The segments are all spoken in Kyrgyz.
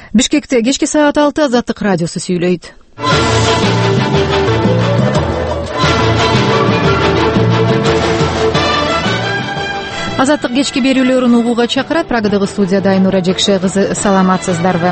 Бишкекте кечки саат 6 Азаттык радиосу сүйлөйт. Азаттык кечки берүүлөрүн угууга чакырат. Прагадагы студияда Айнура Жекше кызы. Саламатсыздарбы?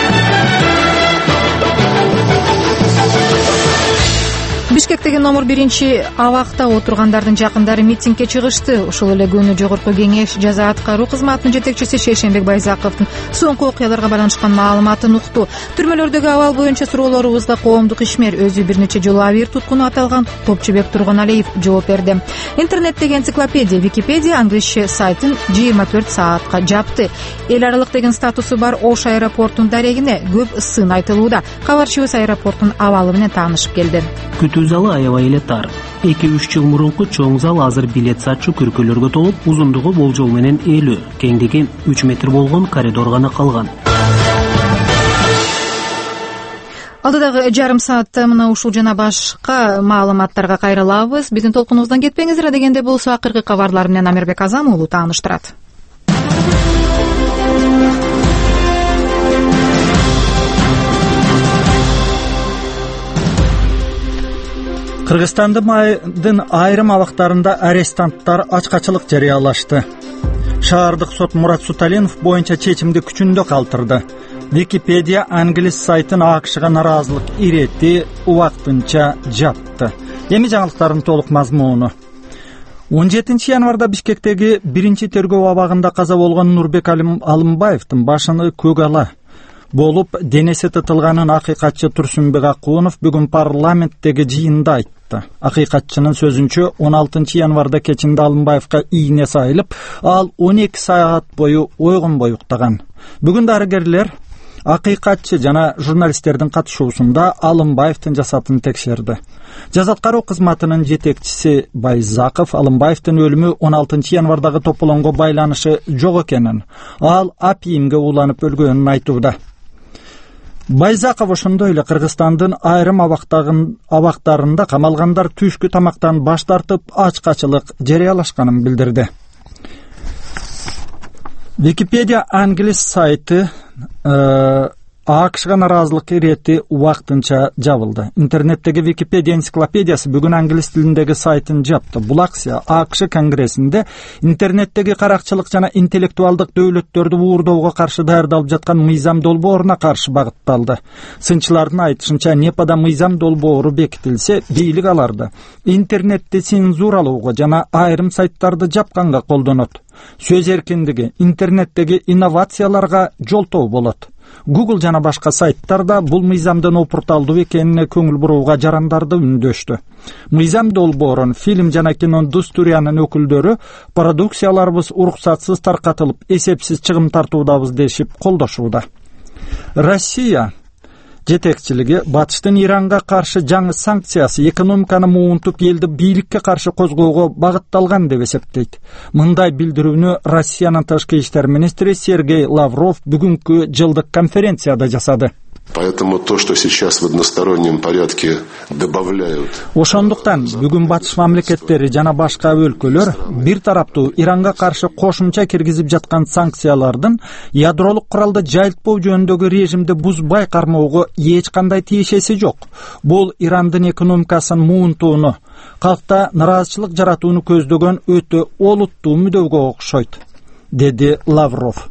Бишкектеги номер 1 абакта отургандардын жакындары митингге чыгышты. Ушул эле күнү Жогорку Кеңеш жаза аткаруу кызматынын жетекчиси Шейшенбек Байзаковдун соңку окуяларга байланышкан маалыматын укту. Түрмөлөрдөгү абал боюнча суроолорубузга коомдук ишмер өзү бир нече жолу абийир туткуну аталган Топчубек Тургуналиев жооп берди. Интернеттеги энциклопедия Википедия англисче сайтын 24 саатка жапты. Эл аралык деген статусу бар Ош аэропортунун дарегине көп сын айтылууда. Кабарчыбыз аэропорттун абалы менен таанышып келди. Күтүү залы аябай эле тар. 2-3 жыл мурунку чоң зал азыр билет сатчу көркөлөргө толуп, узундугу болжол менен 50, кеңдиги 3 метр болгон коридор гана калган. Алдыдагы жарым саатта мына ушул жана башка маалыматтарга кайрылабыз. Биздин толкунубуздан кетпеңиздер дегенде болсо акыркы кабарлар менен Амербек Азам уулу тааныштырат. Кыргызстандын айрым абактарында арестанттар ачкачылык жарыялашты. Шаардык сот Мурат Суталинов боюнча чечимди күчүндө калтырды. Википедия англис сайтын АКШга нараазылык ирети убактынча жапты. Эми жаңылыктардын толук мазмуну. 17 январда Бишкектеги 1-тергөө абагында каза болгон Нурбек Алымбаевдин башыны көк ала болуп денеси тытылганын акыйкатчы Турсунбек Акунов бүгүн парламенттеги жыйында айтты. Акыйкатчынын сөзүнчө 16 январда кечинде Алымбаевга ийне сайылып, ал 12 саат бою ойгонбой уктаган. Бүгүн дарыгерлер акыйкатчы жана журналисттердин катышуусунда Алымбаевдин жасатын текшерди. Жаза аткаруу кызматынын жетекчиси Байзаков Алымбаевдин өлүмү 16 январдагы тополоңго байланышы жок экенин, ал апийимге уланып өлгөнүн айтууда. Байзаков ошондой эле Кыргызстандын айрым абактарында камалгандар түшкү тамактан баш тартып ачкачылык жарыялашканын билдирди. Википедия англис сайты АКШга нараазылык ирети убактынча жабылды. Интернеттеги Википедия энциклопедиясы бүгүн англис тилиндеги сайтын жапты. Бул акция АКШ конгрессинде интернеттеги каракчылык жана интеллектуалдык дөөлөттөрдү уурдоого каршы даярдалып жаткан мыйзам долбооруна каршы багытталды. Сынчылардын айтышынча, НЕПада мыйзам долбоору бекитилсе, бийлик аларды интернетти цензуралоого жана айрым сайттарды жапканга колдонот. Сөз эркиндиги, интернеттеги инновацияларга жолтоо болот. Google жана башка сайттарда бул мыйзамдын опурталдуу экенине көңүл бурууга жарандарды үндөштү. Мыйзам долбоорун фильм жана кино индустриянын өкүлдөрү продукцияларыбыз уруксатсыз таркатылып, эсепсиз чыгым тартуудабыз дешип колдошууда. Россия жетекчилиги Батыштын Иранга каршы жаңы санкциясы экономиканы муунтуп элди бийликке каршы козгоого багытталган деп эсептейт. Мындай билдирүүнү Россиянын тышкы иштер министри Сергей Лавров бүгүнкү жылдык конференцияда жасады. Поэтому то, что сейчас в одностороннем порядке добавляют. Ошондуктан бүгүн батыш мамлекеттери жана башка өлкөлөр бир тараптуу Иранга каршы кошумча киргизип жаткан санкциялардын ядролук куралды жайылтпоо жөнүндөгү режимди бузбай кармоого эч кандай тиешеси жок. Бул Ирандын экономикасын муунтууну, калкта нараазычылык жаратууну көздөгөн өтө олуттуу мүдөгө окшойт, деди Лавров.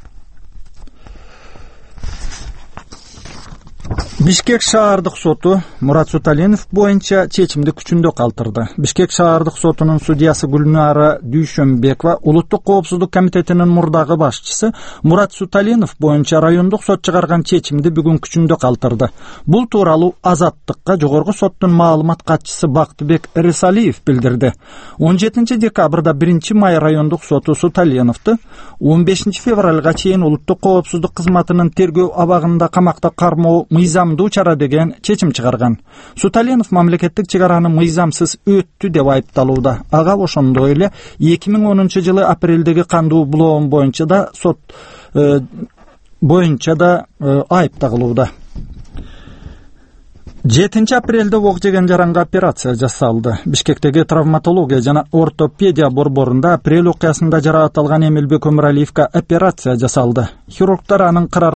Бишкек шаардык соту Мурат Суталинов боюнча чечимди күчүндө калтырды. Бишкек шаардык сотунун судьясы Гүлнара Дүйшөнбекова улуттук коопсуздук комитетинин мурдагы башчысы Мурат Суталинов боюнча райондук сот чыгарган чечимди бүгүн күчүндө калтырды. Бул тууралуу Азаттыкка жогорку соттун маалымат катчысы Бактыбек Рысалиев билдирди. 17 декабрда 1 май райондук соту Суталиновду 15 февралга чейин улуттук коопсуздук кызматынын тергөө абагында камакта кармоо мыйзамдуу чара деген чечим чыгарган. Суталинов мамлекеттик чек араны мыйзамсыз өттү деп айыпталууда. Ага ошондой эле 2010 жылы апрелдеги кандуу булоон боюнча да сот боюнча да айып тагылууда. 7 апрелде ок жеген жаранга операция жасалды. Бишкектеги травматология жана ортопедия борборунда апрель окуясында жараат алган Эмилбек Өмүралиевге операция жасалды. Хирургдар анын кырар